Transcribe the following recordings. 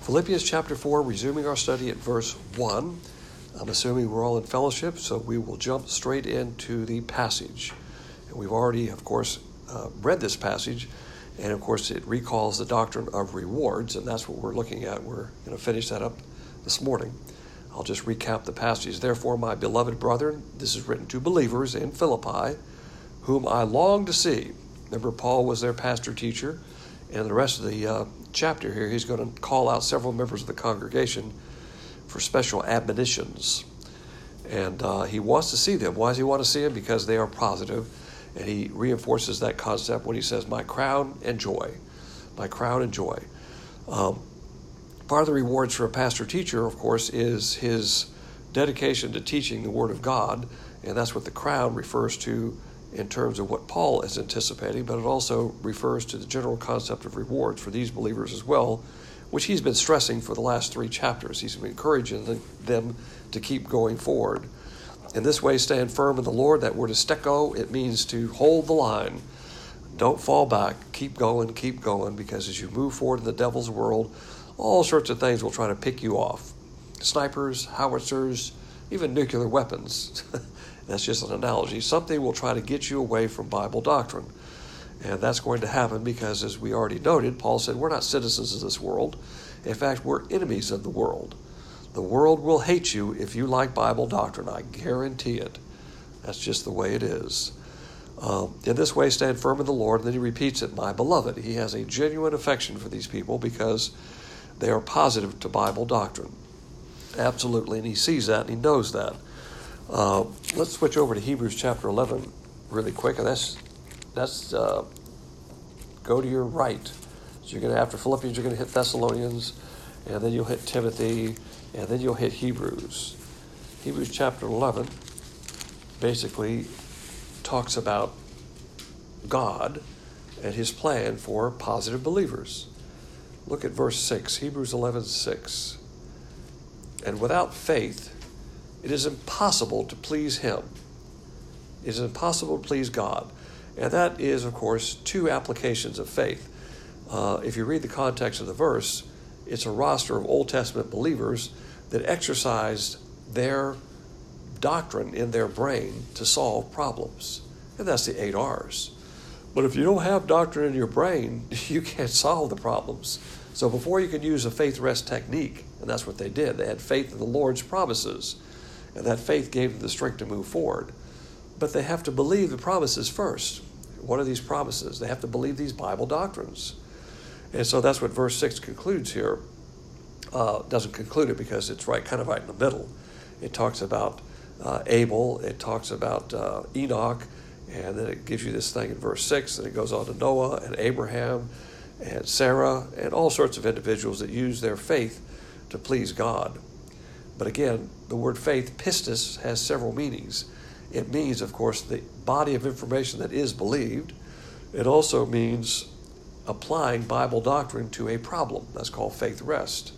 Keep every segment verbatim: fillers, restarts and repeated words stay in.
Philippians chapter four, resuming our study at verse one. I'm assuming we're all in fellowship, so we will jump straight into the passage. And we've already, of course, uh, read this passage, and of course it recalls the doctrine of rewards, and that's what we're looking at. We're going to finish that up this morning. I'll just recap the passage. Therefore, my beloved brethren, this is written to believers in Philippi, whom I long to see. Remember, Paul was their pastor teacher, and the rest of the uh, chapter here, he's going to call out several members of the congregation for special admonitions. And uh, he wants to see them. Why does he want to see them? Because they are positive. And he reinforces that concept when he says, my crown and joy. My crown and joy. Um, part of the rewards for a pastor teacher, of course, is his dedication to teaching the Word of God. And that's what the crown refers to in terms of what Paul is anticipating, but it also refers to the general concept of rewards for these believers as well, which he's been stressing for the last three chapters. He's been encouraging them to keep going forward. In this way, stand firm in the Lord. That word is steko. It means to hold the line. Don't fall back. Keep going, keep going, because as you move forward in the devil's world, all sorts of things will try to pick you off. Snipers, howitzers, even nuclear weapons. That's just an analogy. Something will try to get you away from Bible doctrine. And that's going to happen because, as we already noted, Paul said, we're not citizens of this world. In fact, we're enemies of the world. The world will hate you if you like Bible doctrine. I guarantee it. That's just the way it is. Um, in this way, stand firm in the Lord. And then he repeats it, my beloved. He has a genuine affection for these people because they are positive to Bible doctrine. Absolutely. And he sees that and he knows that. Uh, let's switch over to Hebrews chapter eleven really quick, and that's that's uh, go to your right. So you're going to, after Philippians, you're going to hit Thessalonians, and then you'll hit Timothy, and then you'll hit Hebrews. Hebrews chapter eleven basically talks about God and his plan for positive believers. Look at verse six, Hebrews eleven six. And without faith, it is impossible to please him. It is impossible to please God. And that is, of course, two applications of faith. Uh, if you read the context of the verse, it's a roster of Old Testament believers that exercised their doctrine in their brain to solve problems. And that's the eight R's. But if you don't have doctrine in your brain, you can't solve the problems. So before you can use a faith rest technique, and that's what they did, they had faith in the Lord's promises. And that faith gave them the strength to move forward. But they have to believe the promises first. What are these promises? They have to believe these Bible doctrines. And so that's what verse six concludes here. Uh, doesn't conclude it because it's right, kind of right in the middle. It talks about uh, Abel. It talks about uh, Enoch. And then it gives you this thing in verse six. And it goes on to Noah and Abraham and Sarah and all sorts of individuals that use their faith to please God. But again, the word faith, pistis, has several meanings. It means, of course, the body of information that is believed. It also means applying Bible doctrine to a problem. That's called faith rest.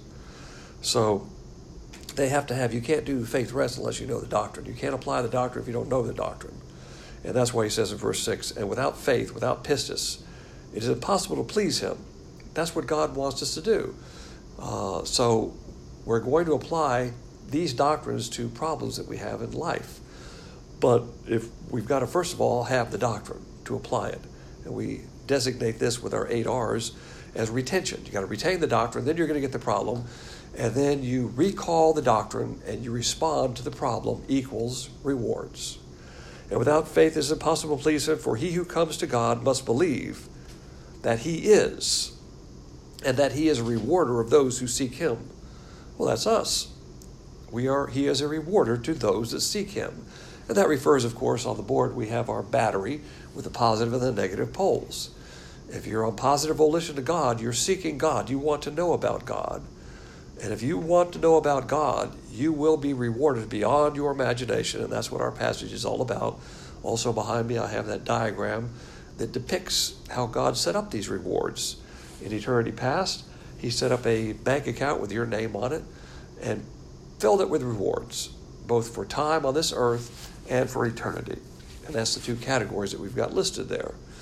So they have to have, you can't do faith rest unless you know the doctrine. You can't apply the doctrine if you don't know the doctrine. And that's why he says in verse six, and without faith, without pistis, it is impossible to please him. That's what God wants us to do. Uh, so we're going to apply these doctrines to problems that we have in life. But if we've got to, first of all, have the doctrine to apply it. And we designate this with our eight R's as retention. You got to retain the doctrine, then you're going to get the problem. And then you recall the doctrine and you respond to the problem equals rewards. And without faith it is impossible to please him, for he who comes to God must believe that he is, and that he is a rewarder of those who seek him. Well, that's us. We are. He is a rewarder to those that seek him. And that refers, of course, on the board we have our battery with the positive and the negative poles. If you're on positive volition to God, you're seeking God. You want to know about God. And if you want to know about God, you will be rewarded beyond your imagination. And that's what our passage is all about. Also behind me, I have that diagram that depicts how God set up these rewards. In eternity past, he set up a bank account with your name on it and filled it with rewards, both for time on this earth and for eternity. And that's the two categories that we've got listed there.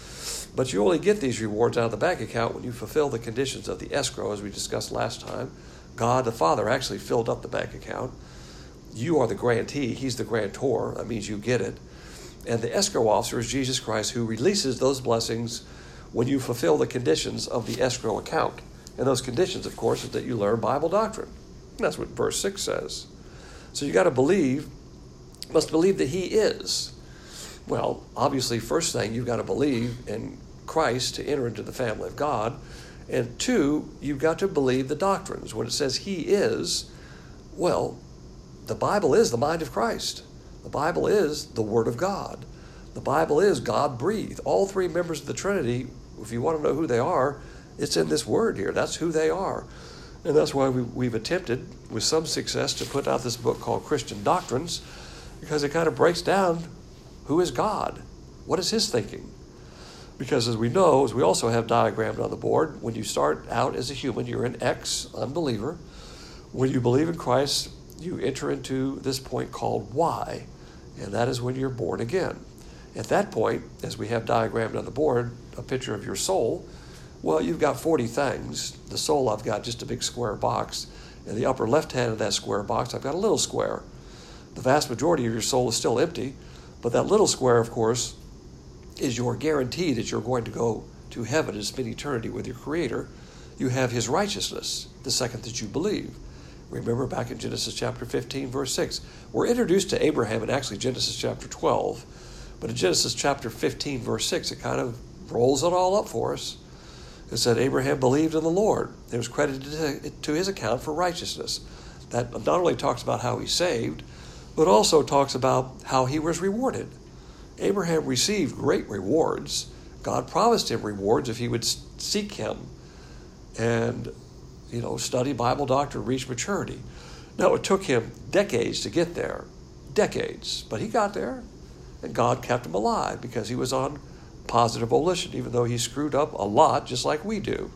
But you only get these rewards out of the bank account when you fulfill the conditions of the escrow, as we discussed last time. God the Father actually filled up the bank account. You are the grantee. He's the grantor. That means you get it. And the escrow officer is Jesus Christ, who releases those blessings when you fulfill the conditions of the escrow account. And those conditions, of course, is that you learn Bible doctrine. And that's what verse six says. So you got to believe, must believe that he is. Well, obviously, first thing, you've got to believe in Christ to enter into the family of God. And two, you've got to believe the doctrines. When it says he is, well, the Bible is the mind of Christ. The Bible is the Word of God. The Bible is God-breathed. All three members of the Trinity, if you want to know who they are, it's in this word here. That's who they are. And that's why we, we've attempted, with some success, to put out this book called Christian Doctrines, because it kind of breaks down who is God? What is his thinking? Because as we know, as we also have diagrammed on the board, when you start out as a human, you're an ex-unbeliever. When you believe in Christ, you enter into this point called Y, and that is when you're born again. At that point, as we have diagrammed on the board, a picture of your soul, well, you've got forty things. The soul, I've got just a big square box. In the upper left hand of that square box, I've got a little square. The vast majority of your soul is still empty, but that little square, of course, is your guarantee that you're going to go to heaven and spend eternity with your Creator. You have his righteousness the second that you believe. Remember back in Genesis chapter fifteen, verse six. We're introduced to Abraham in actually Genesis chapter twelve, but in Genesis chapter fifteen, verse six, it kind of rolls it all up for us. It said, Abraham believed in the Lord. It was credited to his account for righteousness. That not only talks about how he's saved, but also talks about how he was rewarded. Abraham received great rewards. God promised him rewards if he would seek him and, you know, study Bible doctrine, reach maturity. Now, it took him decades to get there, decades, but he got there, and God kept him alive because he was on positive volition, even though he screwed up a lot, just like we do.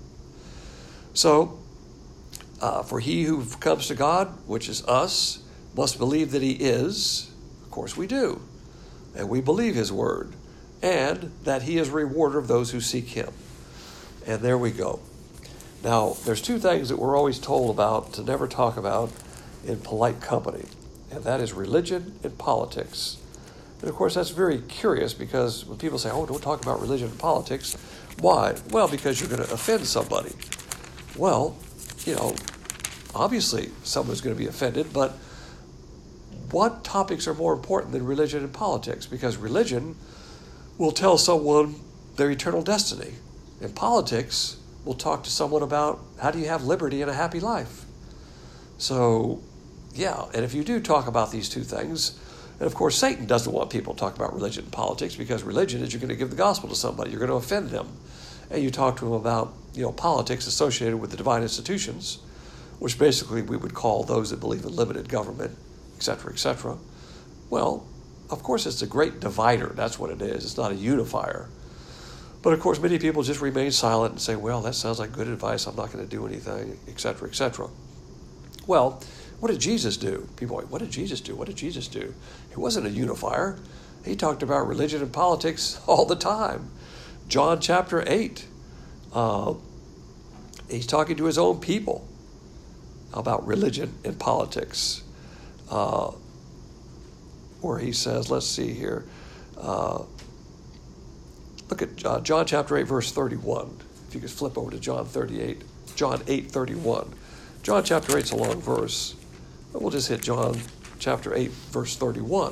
So, uh, for he who comes to God, which is us, must believe that he is. Of course we do. And we believe his word. And that he is a rewarder of those who seek him. And there we go. Now, there's two things that we're always told about to never talk about in polite company. And that is religion and politics. And of course, that's very curious because when people say, oh, don't talk about religion and politics, why? Well, because you're going to offend somebody. Well, you know, obviously someone's going to be offended, but what topics are more important than religion and politics? Because religion will tell someone their eternal destiny, and politics will talk to someone about how do you have liberty and a happy life. So, yeah, and if you do talk about these two things, and of course Satan doesn't want people to talk about religion and politics, because religion is you're going to give the gospel to somebody, you're going to offend them, and you talk to them about, you know, politics associated with the divine institutions, which basically we would call those that believe in limited government, et cetera, et cetera. Well, of course it's a great divider. That's what it is. It's not a unifier. But of course many people just remain silent and say, well, that sounds like good advice. I'm not going to do anything, et cetera, et cetera. Well, what did Jesus do? People are like, what did Jesus do? What did Jesus do? He wasn't a unifier. He talked about religion and politics all the time. John chapter eight, uh, he's talking to his own people about religion and politics. Uh, where he says, let's see here, uh, look at uh, John chapter eight, verse thirty-one. If you could flip over to John thirty-eight, John eight, thirty-one. John chapter eight is a long verse, but we'll just hit John chapter eight, verse thirty-one.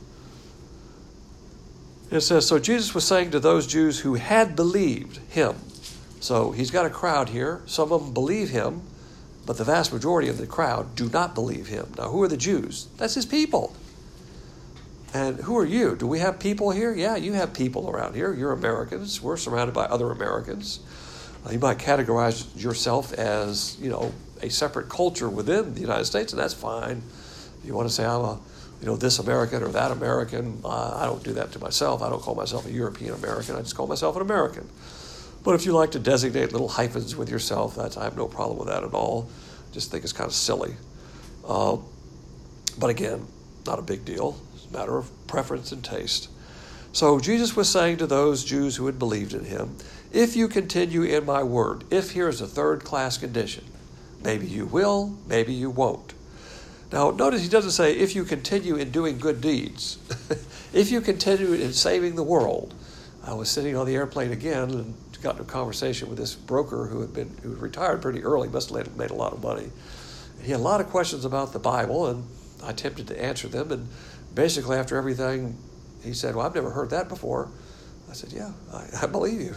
It says, so Jesus was saying to those Jews who had believed him. So he's got a crowd here. Some of them believe him, but the vast majority of the crowd do not believe him. Now, who are the Jews? That's his people. And who are you? Do we have people here? Yeah, you have people around here. You're Americans. We're surrounded by other Americans. Uh, you might categorize yourself as, you know, a separate culture within the United States, and that's fine. If you want to say I'm a, you know, this American or that American, uh, I don't do that to myself. I don't call myself a European American. I just call myself an American. But if you like to designate little hyphens with yourself, that's, I have no problem with that at all. Just think it's kind of silly. Uh, but again, not a big deal. It's a matter of preference and taste. So Jesus was saying to those Jews who had believed in him, if you continue in my word, if here is a third-class condition, maybe you will, maybe you won't. Now, notice he doesn't say, if you continue in doing good deeds, if you continue in saving the world. I was sitting on the airplane again and got into a conversation with this broker who had been who retired pretty early, must have made a lot of money. And he had a lot of questions about the Bible, and I attempted to answer them. And basically, after everything, he said, well, I've never heard that before. I said, yeah, I, I believe you.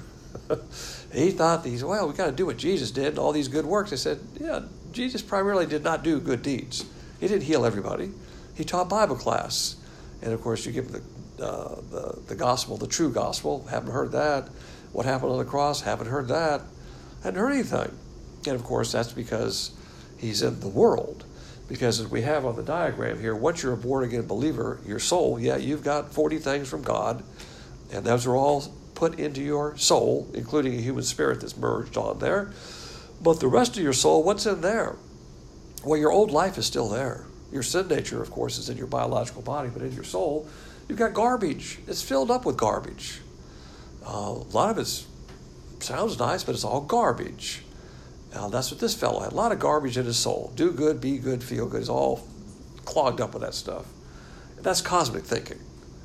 He thought, these, well, we got to do what Jesus did and all these good works. I said, yeah, Jesus primarily did not do good deeds. He didn't heal everybody. He taught Bible class. And, of course, you give them the, uh, the, the gospel, the true gospel. Haven't heard that. What happened on the cross? Haven't heard that. Hadn't heard anything. And, of course, that's because he's in the world. Because as we have on the diagram here, once you're a born-again believer, your soul, yeah, you've got forty things from God. And those are all put into your soul, including a human spirit that's merged on there. But the rest of your soul, what's in there? Well, your old life is still there. Your sin nature, of course, is in your biological body, but in your soul, you've got garbage. It's filled up with garbage. Uh, a lot of it sounds nice, but it's all garbage. Now, that's what this fellow had. A lot of garbage in his soul. Do good, be good, feel good. It's all clogged up with that stuff. And that's cosmic thinking.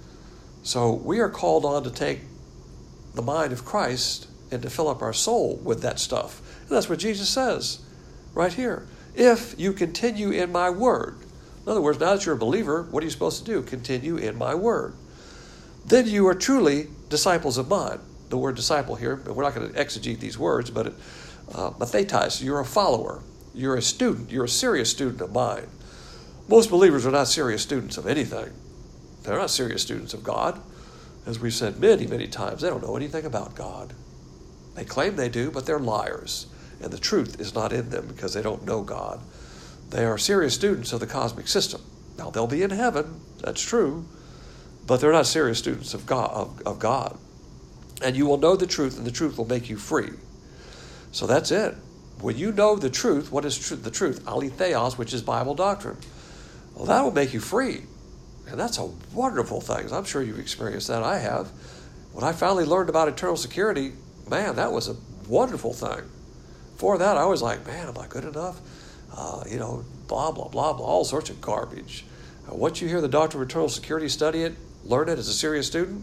So we are called on to take the mind of Christ and to fill up our soul with that stuff. And that's what Jesus says right here. If you continue in my word. In other words, now that you're a believer, what are you supposed to do? Continue in my word. Then you are truly disciples of mine. The word disciple here, we're not going to exegete these words, but it, uh, mathetes, you're a follower. You're a student. You're a serious student of mine. Most believers are not serious students of anything. They're not serious students of God. As we've said many, many times, they don't know anything about God. They claim they do, but they're liars. And the truth is not in them because they don't know God. They are serious students of the cosmic system. Now, they'll be in heaven, that's true, but they're not serious students of God. Of, of God. And you will know the truth, and the truth will make you free. So that's it. When you know the truth, what is tr- the truth? Aletheos, which is Bible doctrine. Well, that will make you free. And that's a wonderful thing. I'm sure you've experienced that. I have. When I finally learned about eternal security, man, that was a wonderful thing. Before that, I was like, man, am I good enough? Uh, you know, blah, blah, blah, blah, all sorts of garbage. Uh, once you hear the doctrine of eternal security, study it, learn it as a serious student,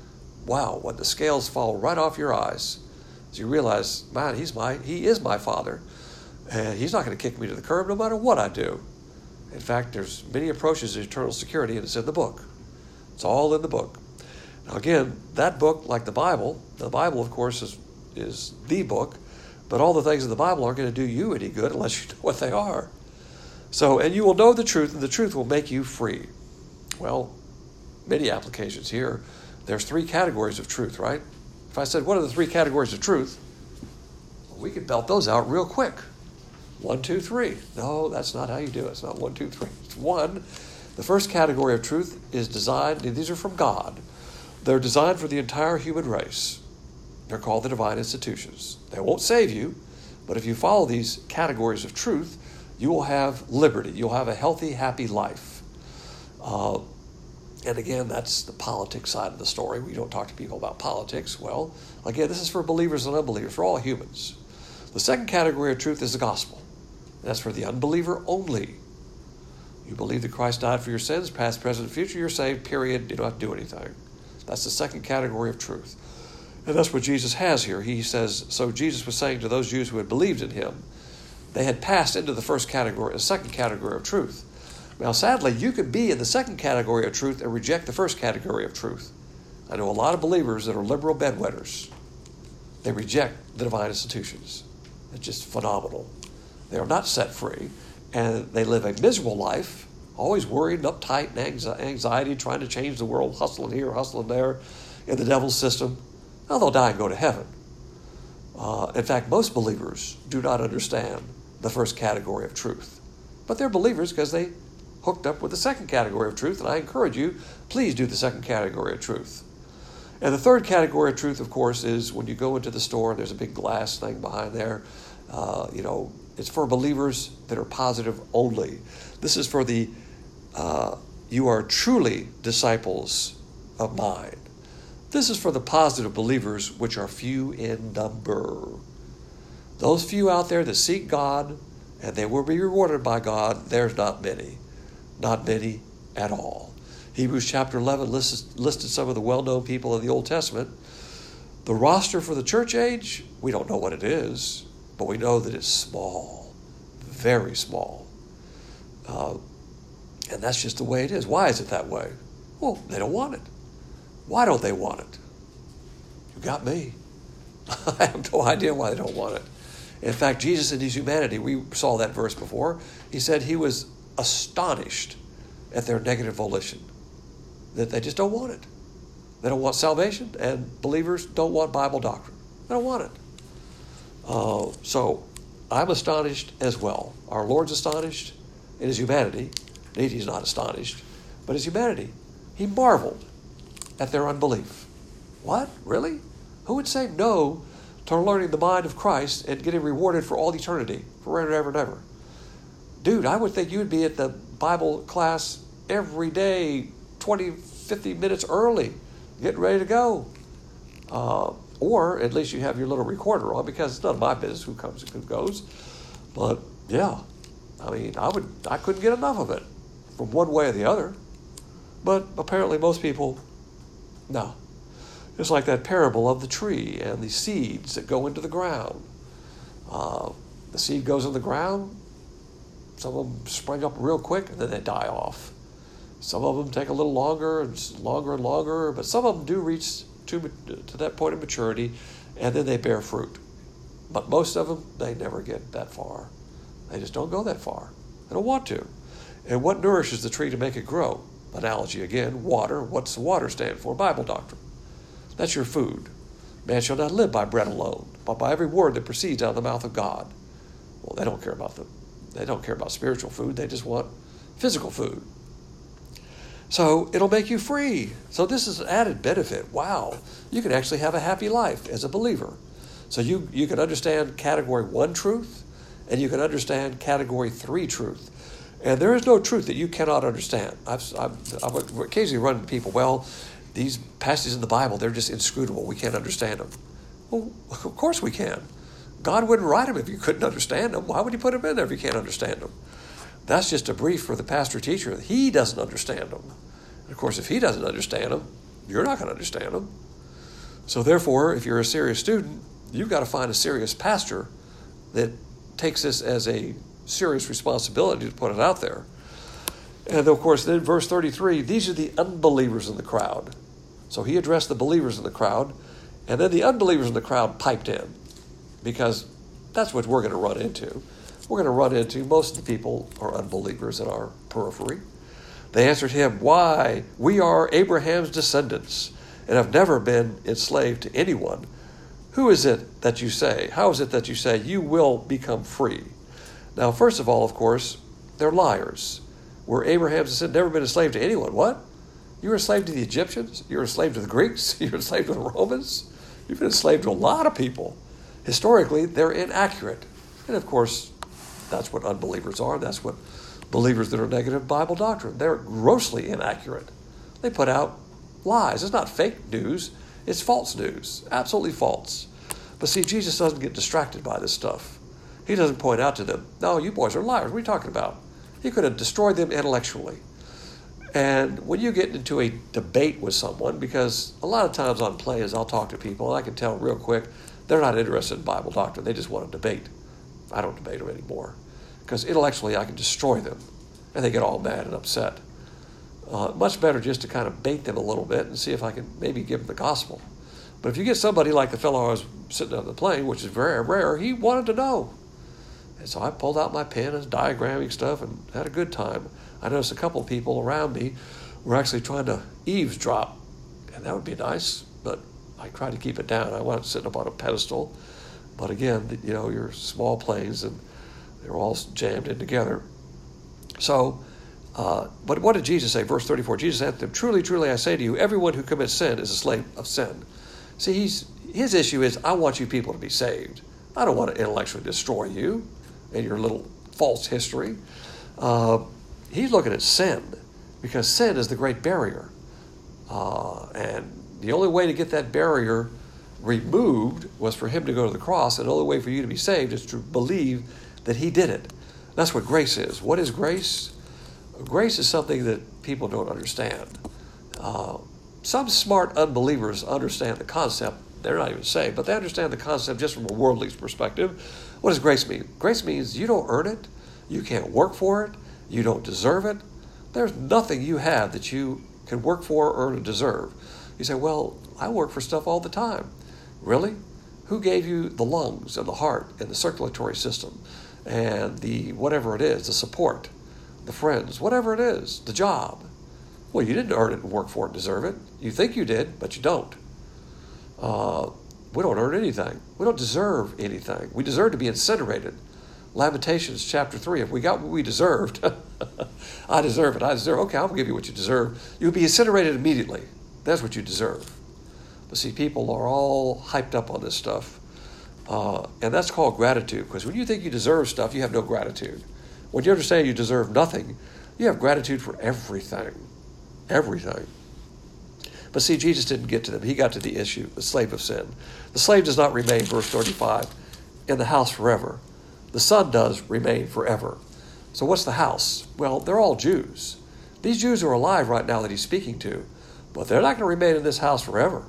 wow, when the scales fall right off your eyes, as you realize, man, he's my, he is my Father, and he's not going to kick me to the curb no matter what I do. In fact, there's many approaches to eternal security, and it's in the book. It's all in the book. Now, again, that book, like the Bible, the Bible, of course, is, is the book, but all the things in the Bible aren't going to do you any good unless you know what they are. So, and you will know the truth, and the truth will make you free. Well, many applications here. There's three categories of truth, right? If I said, what are the three categories of truth? Well, we could belt those out real quick. One, two, three. No, that's not how you do it. It's not one, two, three. It's one. The first category of truth is designed, and these are from God. They're designed for the entire human race. They're called the divine institutions. They won't save you, but if you follow these categories of truth, you will have liberty. You'll have a healthy, happy life. Uh, and again, that's the politics side of the story. We don't talk to people about politics. Well, again, this is for believers and unbelievers, for all humans. The second category of truth is the gospel. That's for the unbeliever only. You believe that Christ died for your sins, past, present, and future, you're saved, period. You don't have to do anything. That's the second category of truth. And that's what Jesus has here. He says, so Jesus was saying to those Jews who had believed in him, they had passed into the first category, the second category of truth. Now, sadly, you could be in the second category of truth and reject the first category of truth. I know a lot of believers that are liberal bedwetters. They reject the divine institutions. It's just phenomenal. They are not set free, and they live a miserable life, always worried and uptight and anxiety, trying to change the world, hustling here, hustling there, in the devil's system. Now they'll die and go to heaven. Uh, in fact, most believers do not understand the first category of truth. But they're believers because they hooked up with the second category of truth, and I encourage you, please do the second category of truth. And the third category of truth, of course, is when you go into the store and there's a big glass thing behind there. Uh, you know, it's for believers that are positive only. This is for the, uh, you are truly disciples of mine. This is for the positive believers, which are few in number. Those few out there that seek God, and they will be rewarded by God, there's not many. Not many at all. Hebrews chapter eleven listed, listed some of the well-known people of the Old Testament. The roster for the church age, we don't know what it is, but we know that it's small, very small. Uh, and that's just the way it is. Why is it that way? Well, they don't want it. Why don't they want it? You got me. I have no idea why they don't want it. In fact, Jesus in his humanity, we saw that verse before, he said he was astonished at their negative volition, that they just don't want it. They don't want salvation, and believers don't want Bible doctrine. They don't want it. Uh, so I'm astonished as well. Our Lord's astonished in his humanity. Indeed, he's not astonished, but his humanity. He marveled at their unbelief. What? Really? Who would say no to learning the mind of Christ and getting rewarded for all eternity, forever and ever and ever? Dude, I would think you would be at the Bible class every day, twenty, fifty minutes early, getting ready to go. Uh, or at least you have your little recorder on, because it's none of my business who comes and who goes. But yeah, I mean, I would, I couldn't get enough of it from one way or the other. But apparently most people, no. It's like that parable of the tree and the seeds that go into the ground. Uh, the seed goes in the ground. Some of them spring up real quick, and then they die off. Some of them take a little longer and longer and longer, but some of them do reach to, to that point of maturity, and then they bear fruit. But most of them, they never get that far. They just don't go that far. They don't want to. And what nourishes the tree to make it grow? Analogy again, water. What's the water stand for? Bible doctrine. That's your food. Man shall not live by bread alone, but by every word that proceeds out of the mouth of God. Well, they don't care about the, they don't care about spiritual food. They just want physical food. So it'll make you free. So this is an added benefit. Wow. You can actually have a happy life as a believer. So you, you can understand category one truth, and you can understand category three truth. And there is no truth that you cannot understand. I've, I've, I've occasionally run into people, well, these passages in the Bible, they're just inscrutable. We can't understand them. Well, of course we can. God wouldn't write them if you couldn't understand them. Why would he put them in there if you can't understand them? That's just a brief for the pastor-teacher. He doesn't understand them. And of course, if he doesn't understand them, you're not going to understand them. So therefore, if you're a serious student, you've got to find a serious pastor that takes this as a serious responsibility to put it out there. And of course, then verse thirty-three, these are the unbelievers in the crowd. So he addressed the believers in the crowd, and then the unbelievers in the crowd piped in, because that's what we're going to run into. We're going to run into most of the people are unbelievers in our periphery. They answered him, why? We are Abraham's descendants and have never been enslaved to anyone. Who is it that you say? How is it that you say you will become free? Now, first of all, of course, they're liars. We're Abraham's descendants, never been enslaved to anyone. What? You were enslaved to the Egyptians? You were enslaved to the Greeks? You were enslaved to the Romans? You've been enslaved to a lot of people. Historically, they're inaccurate. And of course, that's what unbelievers are. That's what believers that are negative Bible doctrine. They're grossly inaccurate. They put out lies. It's not fake news. It's false news. Absolutely false. But see, Jesus doesn't get distracted by this stuff. He doesn't point out to them, no, you boys are liars. What are you talking about? He could have destroyed them intellectually. And when you get into a debate with someone, because a lot of times on plays I'll talk to people, and I can tell real quick, they're not interested in Bible doctrine. They just want to debate. I don't debate them anymore, because intellectually I can destroy them, and they get all mad and upset. Uh, much better just to kind of bait them a little bit and see if I can maybe give them the gospel. But if you get somebody like the fellow I was sitting on the plane, which is very rare, he wanted to know. And so I pulled out my pen and was diagramming stuff and had a good time. I noticed a couple of people around me were actually trying to eavesdrop, and that would be nice, but I tried to keep it down. I wasn't sitting up on a pedestal. But again, you know, you're small planes, and they're all jammed in together. So, uh, but what did Jesus say? Verse thirty-four, Jesus answered them, truly, truly, I say to you, everyone who commits sin is a slave of sin. See, he's, his issue is, I want you people to be saved. I don't want to intellectually destroy you and your little false history. Uh, he's looking at sin, because sin is the great barrier. Uh, and The only way to get that barrier removed was for him to go to the cross, and the only way for you to be saved is to believe that he did it. That's what grace is. What is grace? Grace is something that people don't understand. Uh, some smart unbelievers understand the concept. They're not even saved, but they understand the concept just from a worldly perspective. What does grace mean? Grace means you don't earn it. You can't work for it. You don't deserve it. There's nothing you have that you can work for, earn, and deserve. You say, well, I work for stuff all the time. Really? Who gave you the lungs and the heart and the circulatory system and the whatever it is, the support, the friends, whatever it is, the job? Well, you didn't earn it and work for it and deserve it. You think you did, but you don't. Uh, we don't earn anything. We don't deserve anything. We deserve to be incinerated. Lamentations chapter three, if we got what we deserved, I deserve it, I deserve it. Okay, I'll give you what you deserve. You'll be incinerated immediately. That's what you deserve. But see, people are all hyped up on this stuff. Uh, and that's called gratitude, because when you think you deserve stuff, you have no gratitude. When you understand you deserve nothing, you have gratitude for everything. Everything. But see, Jesus didn't get to them. He got to the issue, the slave of sin. The slave does not remain, verse thirty-five, in the house forever. The son does remain forever. So what's the house? Well, they're all Jews. These Jews are alive right now that he's speaking to, but they're not going to remain in this house forever.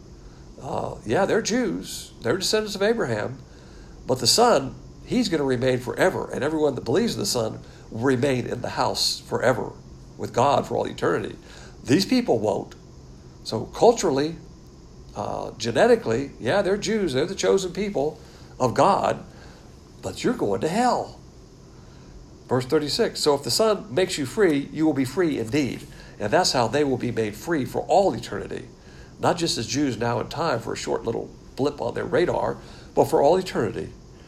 Uh, yeah, they're Jews. They're descendants of Abraham. But the Son, he's going to remain forever. And everyone that believes in the Son will remain in the house forever with God for all eternity. These people won't. So culturally, uh, genetically, yeah, they're Jews. They're the chosen people of God. But you're going to hell. Verse thirty-six, so if the Son makes you free, you will be free indeed. And that's how they will be made free for all eternity. Not just as Jews now in time for a short little blip on their radar, but for all eternity.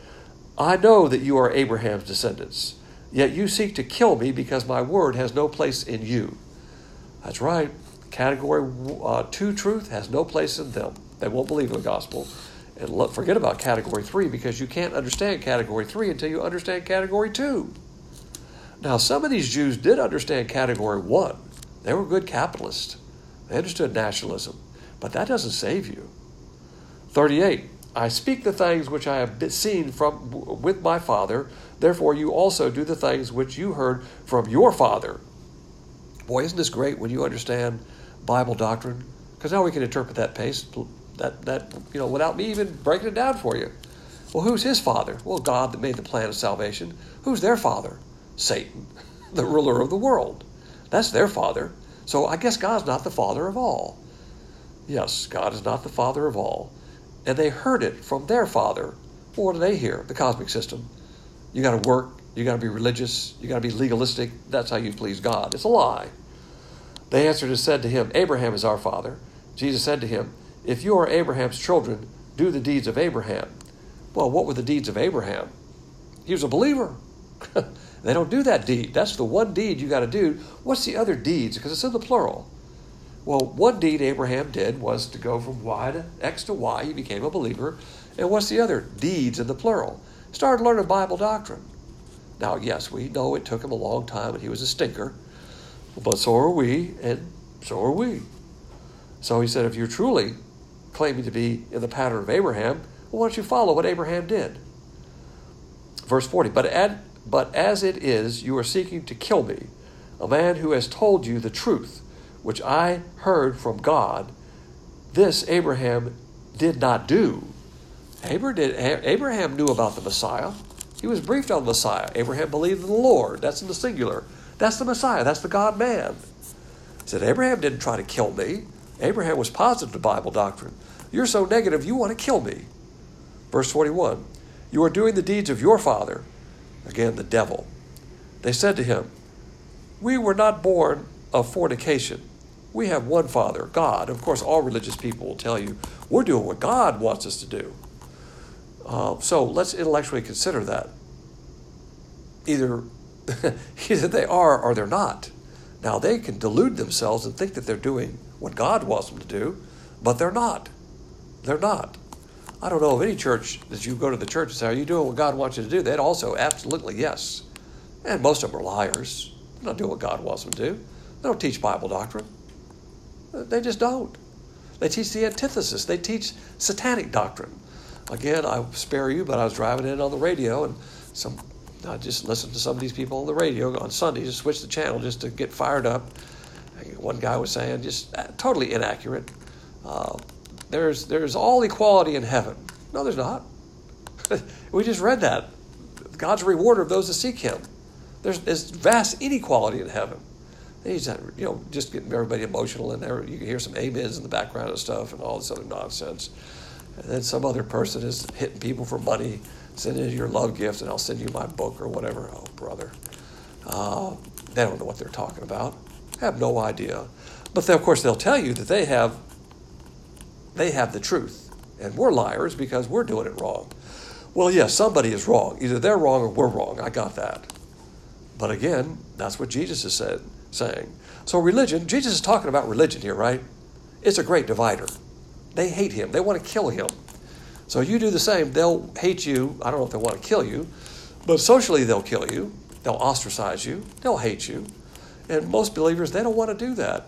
I know that you are Abraham's descendants, yet you seek to kill me because my word has no place in you. That's right. Category uh, two truth has no place in them. They won't believe in the gospel. And let, forget about category three, because you can't understand category three until you understand category two. Now, some of these Jews did understand category one. They were good capitalists. They understood nationalism. But that doesn't save you. thirty-eight, I speak the things which I have seen from with my Father, therefore you also do the things which you heard from your father. Boy, isn't this great when you understand Bible doctrine? Because now we can interpret that pace, that, that, you know, without me even breaking it down for you. Well, who's his father? Well, God that made the plan of salvation. Who's their father? Satan, the ruler of the world. That's their father. So I guess God's not the father of all. Yes, God is not the father of all. And they heard it from their father. Well, what do they hear? The cosmic system. You got to work. You got to be religious. You got to be legalistic. That's how you please God. It's a lie. They answered and said to him, Abraham is our father. Jesus said to him, if you are Abraham's children, do the deeds of Abraham. Well, what were the deeds of Abraham? He was a believer. They don't do that deed. That's the one deed you got to do. What's the other deeds? Because it's in the plural. Well, one deed Abraham did was to go from Y to X to Y. He became a believer. And what's the other deeds in the plural? Started learning Bible doctrine. Now, yes, we know it took him a long time and he was a stinker. But so are we, and so are we. So he said, if you're truly claiming to be in the pattern of Abraham, well, why don't you follow what Abraham did? Verse forty, but, ad, but as it is, you are seeking to kill me, a man who has told you the truth, which I heard from God. This Abraham did not do. Abraham knew about the Messiah. He was briefed on the Messiah. Abraham believed in the Lord. That's in the singular. That's the Messiah. That's the God-man. He said, Abraham didn't try to kill me. Abraham was positive to Bible doctrine. You're so negative, you want to kill me. Verse forty-one, you are doing the deeds of your father. Again, the devil. They said to him, we were not born of fornication. We have one Father, God. Of course, all religious people will tell you, we're doing what God wants us to do. Uh, so let's intellectually consider that. Either, either they are or they're not. Now, they can delude themselves and think that they're doing what God wants them to do, but they're not. They're not. I don't know of any church that you go to the church and say, are you doing what God wants you to do? They'd also absolutely yes. And most of them are liars. They're not doing what God wants them to do. They don't teach Bible doctrine. They just don't. They teach the antithesis. They teach satanic doctrine. Again, I spare you, but I was driving in on the radio, and some I just listened to some of these people on the radio on Sunday, just switch the channel just to get fired up. One guy was saying, just totally inaccurate, uh, there's there's all equality in heaven. No, there's not. We just read that. God's a rewarder of those that seek him. There's, there's vast inequality in heaven. He's not, you know, just getting everybody emotional in there. You can hear some amens in the background and stuff and all this other nonsense. And then some other person is hitting people for money. Send in your love gift and I'll send you my book or whatever. Oh, brother. Uh, they don't know what they're talking about. Have no idea. But then, of course, they'll tell you that they have they have the truth. And we're liars because we're doing it wrong. Well, yes, somebody is wrong. Either they're wrong or we're wrong. I got that. But again, that's what Jesus is said, saying. So religion, Jesus is talking about religion here, right? It's a great divider. They hate him. They want to kill him. So you do the same. They'll hate you. I don't know if they want to kill you, but socially they'll kill you. They'll ostracize you. They'll hate you. And most believers, they don't want to do that.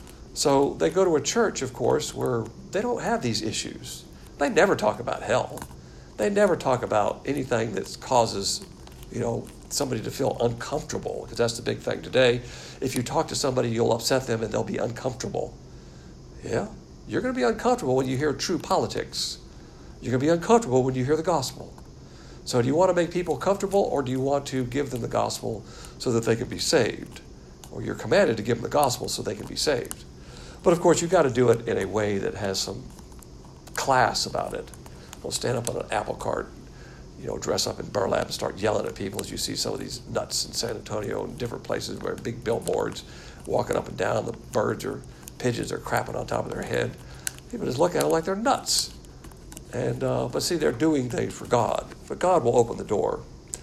So they go to a church, of course, where they don't have these issues. They never talk about hell. They never talk about anything that causes, you know, somebody to feel uncomfortable, because that's the big thing today. If you talk to somebody, you'll upset them and they'll be uncomfortable. Yeah, you're going to be uncomfortable when you hear true politics. You're going to be uncomfortable when you hear the gospel. So do you want to make people comfortable, or do you want to give them the gospel so that they can be saved? Or you're commanded to give them the gospel so they can be saved. But of course, you've got to do it in a way that has some class about it. Don't stand up on an apple cart, you know, dress up in burlap and start yelling at people as you see some of these nuts in San Antonio and different places where big billboards walking up and down, the birds or pigeons are crapping on top of their head. People just look at them like they're nuts. And uh, but see, they're doing things for God. But God will open the door.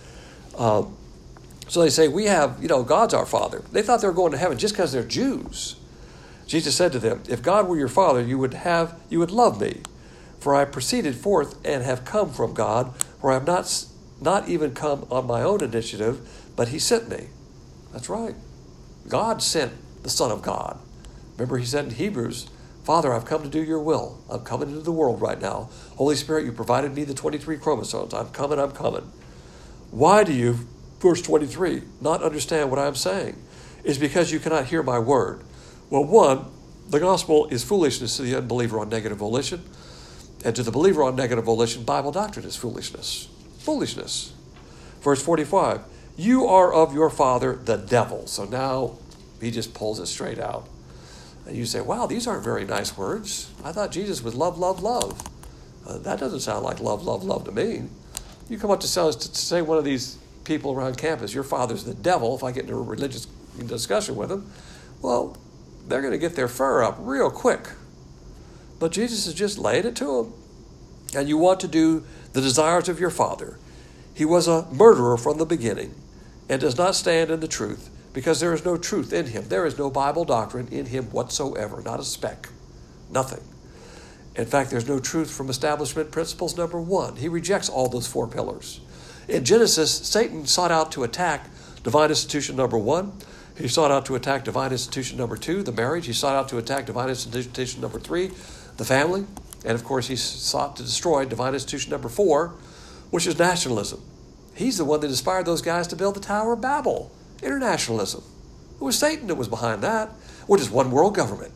Um, so they say, we have, you know, God's our Father. They thought they were going to heaven just because they're Jews. Jesus said to them, if God were your Father, you would have, you would love me. For I proceeded forth and have come from God, for I have not, not even come on my own initiative, but he sent me. That's right. God sent the Son of God. Remember, he said in Hebrews, Father, I've come to do your will. I'm coming into the world right now. Holy Spirit, you provided me the twenty-three chromosomes. I'm coming, I'm coming. Why do you, verse twenty-three, not understand what I'm saying? It's because you cannot hear my word. Well, one, the gospel is foolishness to the unbeliever on negative volition. And to the believer on negative volition, Bible doctrine is foolishness. Foolishness. Verse forty-five, you are of your father, the devil. So now he just pulls it straight out. And you say, wow, these aren't very nice words. I thought Jesus was love, love, love. Uh, that doesn't sound like love, love, love to me. You come up to say, to say one of these people around campus, your father's the devil, if I get into a religious discussion with them, well, they're going to get their fur up real quick. But Jesus is just laying it to them. And you want to do the desires of your father. He was a murderer from the beginning and does not stand in the truth, because there is no truth in him. There is no Bible doctrine in him whatsoever, not a speck, nothing. In fact, there's no truth from establishment principles number one. He rejects all those four pillars. In Genesis, Satan sought out to attack divine institution number one. He sought out to attack divine institution number two, the marriage. He sought out to attack divine institution number three, the family. And of course, he sought to destroy divine institution number four, which is nationalism. He's the one that inspired those guys to build the Tower of Babel. Internationalism. It was Satan that was behind that, which is one world government.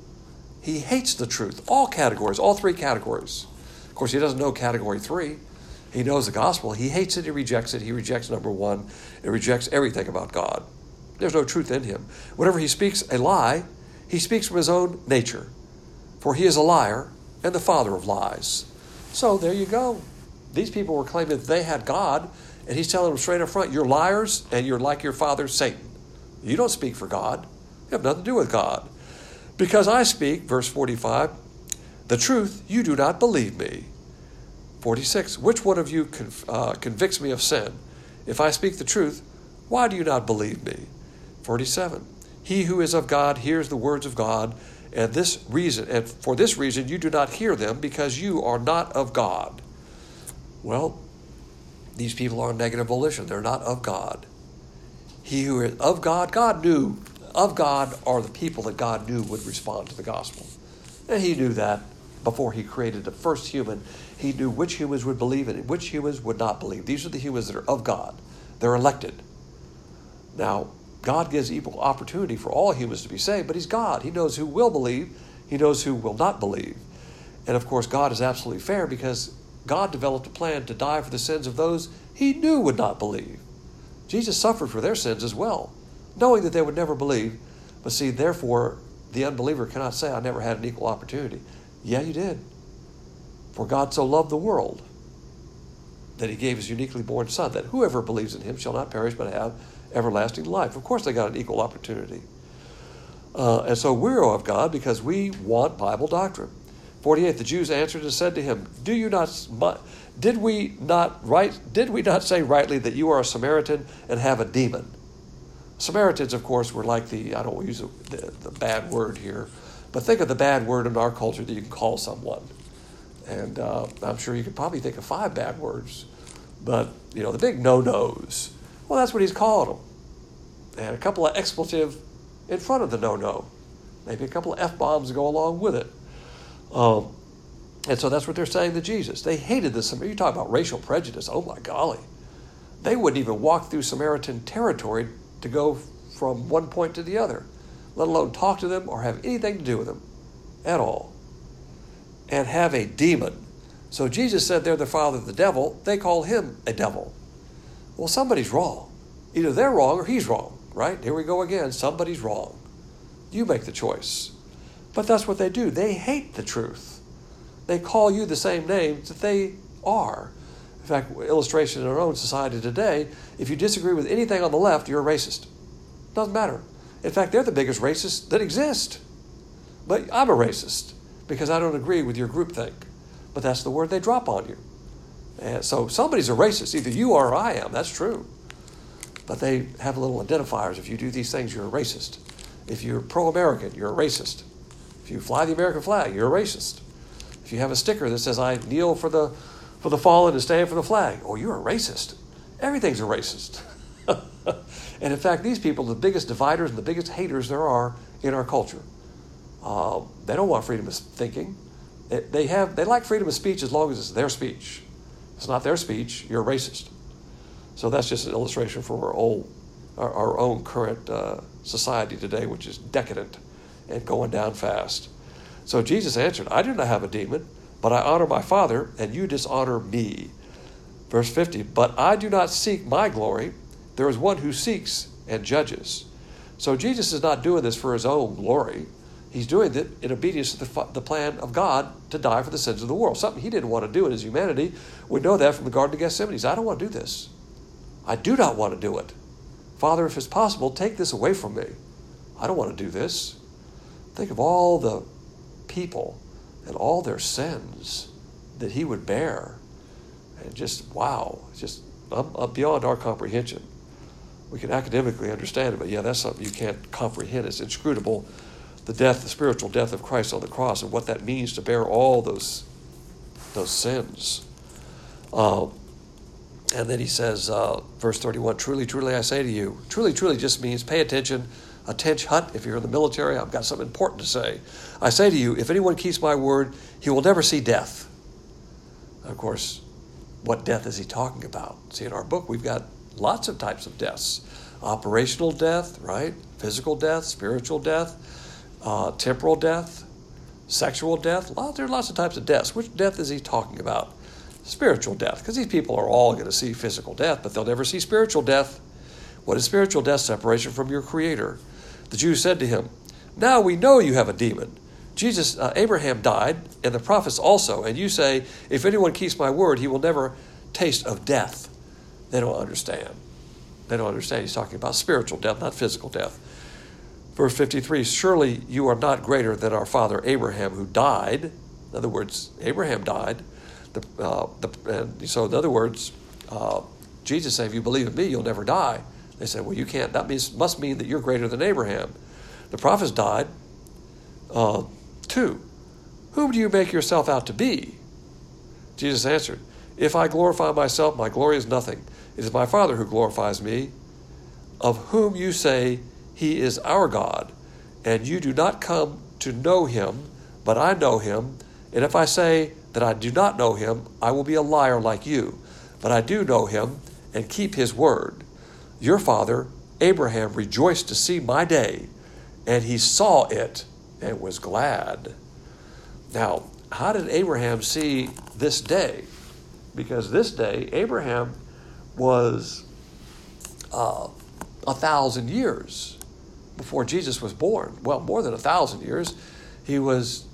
He hates the truth, all categories, all three categories. Of course, he doesn't know category three. He knows the gospel. He hates it, he rejects it. He rejects number one and rejects everything about God. There's no truth in him. Whenever he speaks a lie, he speaks from his own nature. For he is a liar and the father of lies. So there you go. These people were claiming that they had God, and he's telling them straight up front, you're liars and you're like your father, Satan. You don't speak for God. You have nothing to do with God. Because I speak, verse forty-five, the truth, you do not believe me. forty-six, which one of you conv- uh, convicts me of sin? If I speak the truth, why do you not believe me? forty-seven, he who is of God hears the words of God, and this reason, and for this reason you do not hear them, because you are not of God. Well, these people are on negative volition. They're not of God. He who is of God, God knew, of God are the people that God knew would respond to the gospel. And he knew that before he created the first human. He knew which humans would believe and which humans would not believe. These are the humans that are of God. They're elected. Now, God gives equal opportunity for all humans to be saved, but he's God. He knows who will believe. He knows who will not believe. And of course, God is absolutely fair because God developed a plan to die for the sins of those he knew would not believe. Jesus suffered for their sins as well, knowing that they would never believe. But see, therefore, the unbeliever cannot say, I never had an equal opportunity. Yeah, you did. For God so loved the world that he gave his uniquely born Son, that whoever believes in him shall not perish but have everlasting life. Of course they got an equal opportunity. Uh, and so we're of God because we want Bible doctrine. forty-eight, the Jews answered and said to him, Do you not, did we not right, did we not say rightly that you are a Samaritan and have a demon? Samaritans, of course, were like the, I don't want to use the, the, the bad word here, but think of the bad word in our culture that you can call someone. And uh, I'm sure you could probably think of five bad words. But, you know, the big no-nos. Well, that's what he's called them. And a couple of expletive in front of the no-no. Maybe a couple of F-bombs to go along with it. Um, and so that's what they're saying to Jesus. They hated this. You talk about racial prejudice. Oh, my golly. They wouldn't even walk through Samaritan territory to go from one point to the other, let alone talk to them or have anything to do with them at all. And have a demon. So Jesus said they're the father of the devil. They call him a devil. Well, somebody's wrong. Either they're wrong or he's wrong, right? Here we go again. Somebody's wrong. You make the choice. But that's what they do. They hate the truth. They call you the same names that they are. In fact, illustration in our own society today, if you disagree with anything on the left, you're a racist. Doesn't matter. In fact, they're the biggest racists that exist. But I'm a racist because I don't agree with your groupthink. But that's the word they drop on you. And so somebody's a racist. Either you are or I am. That's true. But they have little identifiers. If you do these things, you're a racist. If you're pro-American, you're a racist. If you fly the American flag, you're a racist. If you have a sticker that says, I kneel for the for the fallen and stand for the flag, oh, you're a racist. Everything's a racist. And in fact, these people are the biggest dividers and the biggest haters there are in our culture. Uh, they don't want freedom of thinking. It, they have they like freedom of speech as long as it's their speech. If it's not their speech, you're a racist. So that's just an illustration for our old, our, our own current uh, society today, which is decadent and going down fast. So Jesus answered, I do not have a demon, but I honor my Father, and you dishonor me. Verse fifty, but I do not seek my glory. There is one who seeks and judges. So Jesus is not doing this for his own glory. He's doing it in obedience to the, the plan of God to die for the sins of the world. Something he didn't want to do in his humanity. We know that from the Garden of Gethsemane. He said, I don't want to do this. I do not want to do it. Father, if it's possible, take this away from me. I don't want to do this. Think of all the people and all their sins that he would bear. And just, wow, just um, uh, beyond our comprehension. We can academically understand it, but yeah, that's something you can't comprehend. It's inscrutable. The death, the spiritual death of Christ on the cross and what that means to bear all those, those sins. Uh, and then he says, uh, verse thirty-one, truly, truly, I say to you. Truly, truly just means pay attention. A tench hut, if you're in the military, I've got something important to say. I say to you, if anyone keeps my word, he will never see death. Of course, what death is he talking about? See, in our book, we've got lots of types of deaths. Operational death, right? Physical death, spiritual death, uh, temporal death, sexual death. Lot, there are lots of types of deaths. Which death is he talking about? Spiritual death, because these people are all going to see physical death, but they'll never see spiritual death. What is spiritual death? Separation from your Creator. The Jews said to him, now we know you have a demon. Jesus, uh, Abraham died, and the prophets also, and you say, if anyone keeps my word, he will never taste of death. They don't understand. They don't understand. He's talking about spiritual death, not physical death. Verse fifty-three, surely you are not greater than our father Abraham, who died. In other words, Abraham died. The, uh, the, and so in other words, uh, Jesus said, if you believe in me, you'll never die. They said, well, you can't. That means, must mean that you're greater than Abraham. The prophets died. Uh, two, whom do you make yourself out to be? Jesus answered, if I glorify myself, my glory is nothing. It is my Father who glorifies me, of whom you say he is our God, and you do not come to know him, but I know him. And if I say that I do not know him, I will be a liar like you. But I do know him and keep his word. Your father, Abraham, rejoiced to see my day, and he saw it and was glad. Now, how did Abraham see this day? Because this day, Abraham was uh, a thousand years before Jesus was born. Well, more than a thousand years. He was,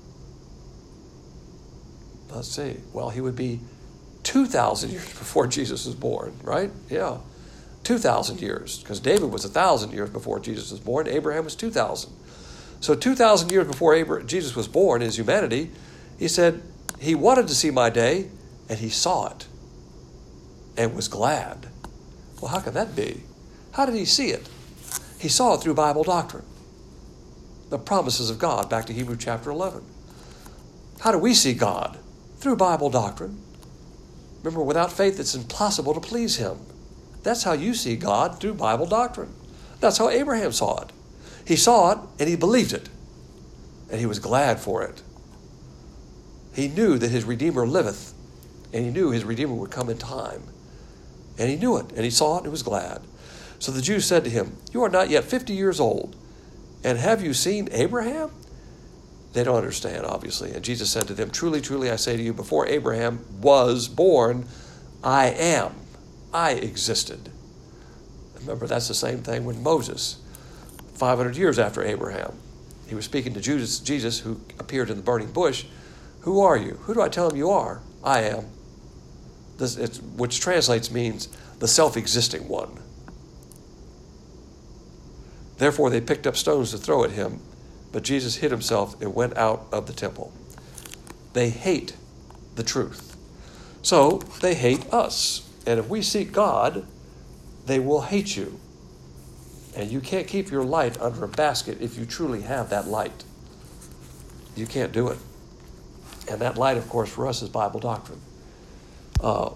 let's see, well, he would be two thousand years before Jesus was born, right? Yeah, two thousand years, because David was one thousand years before Jesus was born. Abraham was two thousand. So two thousand years before Abraham, Jesus was born in his humanity, he said he wanted to see my day, and he saw it and was glad. Well, how can that be? How did he see it? He saw it through Bible doctrine. The promises of God, back to Hebrews chapter eleven. How do we see God? Through Bible doctrine. Remember, without faith, it's impossible to please him. That's how you see God, through Bible doctrine. That's how Abraham saw it. He saw it, and he believed it. And he was glad for it. He knew that his Redeemer liveth, and he knew his Redeemer would come in time. And he knew it, and he saw it, and he was glad. So the Jews said to him, you are not yet fifty years old, and have you seen Abraham? They don't understand, obviously. And Jesus said to them, truly, truly, I say to you, before Abraham was born, I am. I existed. Remember, that's the same thing with Moses, five hundred years after Abraham. He was speaking to Judas, Jesus, who appeared in the burning bush. Who are you? Who do I tell him you are? I am. This, it's, which translates means the self-existing one. Therefore, they picked up stones to throw at him, but Jesus hid himself and went out of the temple. They hate the truth. So they hate us. And if we seek God, they will hate you. And you can't keep your light under a basket if you truly have that light. You can't do it. And that light, of course, for us is Bible doctrine. Uh,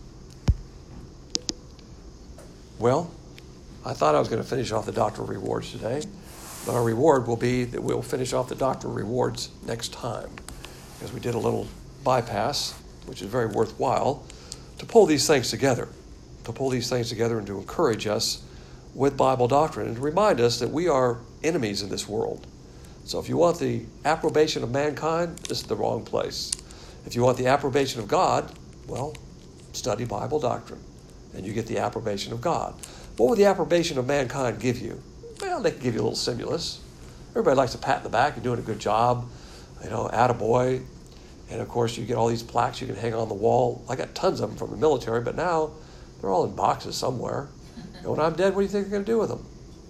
well, I thought I was going to finish off the doctrinal rewards today. But our reward will be that we'll finish off the doctrinal rewards next time, because we did a little bypass, which is very worthwhile, to pull these things together, to pull these things together and to encourage us with Bible doctrine and to remind us that we are enemies in this world. So if you want the approbation of mankind, this is the wrong place. If you want the approbation of God, well, study Bible doctrine, and you get the approbation of God. What will the approbation of mankind give you? Well, they can give you a little stimulus. Everybody likes a pat in the back. You're doing a good job. You know, attaboy. And, of course, you get all these plaques you can hang on the wall. I got tons of them from the military, but now they're all in boxes somewhere. And when I'm dead, what do you think they're going to do with them?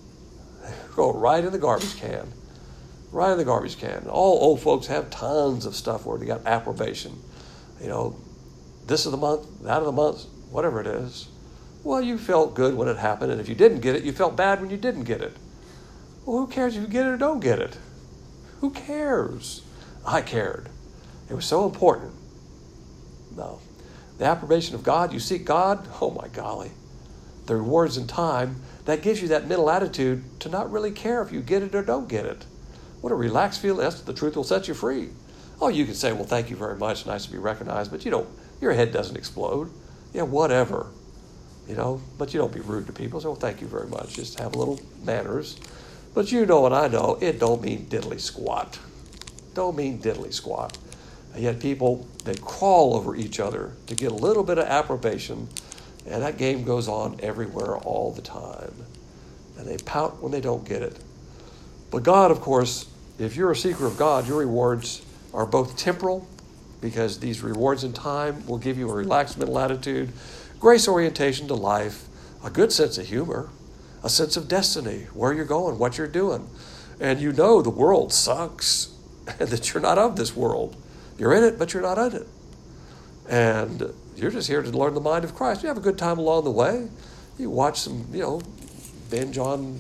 Go right in the garbage can. Right in the garbage can. All old folks have tons of stuff where they got approbation. You know, this of the month, that of the month, whatever it is. Well, you felt good when it happened, and if you didn't get it, you felt bad when you didn't get it. Well, who cares if you get it or don't get it? Who cares? I cared. It was so important. No. The approbation of God, you seek God, oh my golly. The rewards in time, that gives you that mental attitude to not really care if you get it or don't get it. What a relaxed feeling. That's the truth will set you free. Oh, you can say, well, thank you very much. Nice to be recognized. But you don't, your head doesn't explode. Yeah, whatever. You know, but you don't be rude to people. So, well, thank you very much. Just have a little manners. But you know and I know, it don't mean diddly squat. Don't mean diddly squat. And yet people, they crawl over each other to get a little bit of approbation. And that game goes on everywhere all the time. And they pout when they don't get it. But God, of course, if you're a seeker of God, your rewards are both temporal, because these rewards in time will give you a relaxed mental attitude, grace orientation to life, a good sense of humor, a sense of destiny, where you're going, what you're doing. And you know the world sucks and that you're not of this world. You're in it, but you're not in it. And you're just here to learn the mind of Christ. You have a good time along the way. You watch some, you know, binge on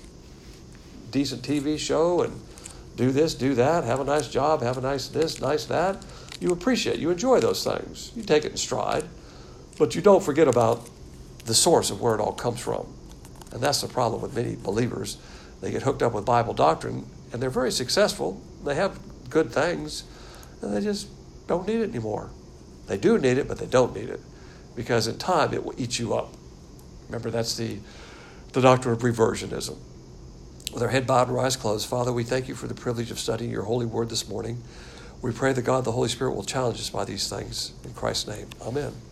decent T V show and do this, do that, have a nice job, have a nice this, nice that. You appreciate, you enjoy those things. You take it in stride. But you don't forget about the source of where it all comes from. And that's the problem with many believers. They get hooked up with Bible doctrine, and they're very successful. They have good things, and they just don't need it anymore. They do need it, but they don't need it, because in time it will eat you up. Remember, that's the, the doctrine of reversionism. With our head bowed and our eyes closed, Father, we thank you for the privilege of studying your holy word this morning. We pray that God, the Holy Spirit, will challenge us by these things. In Christ's name, amen.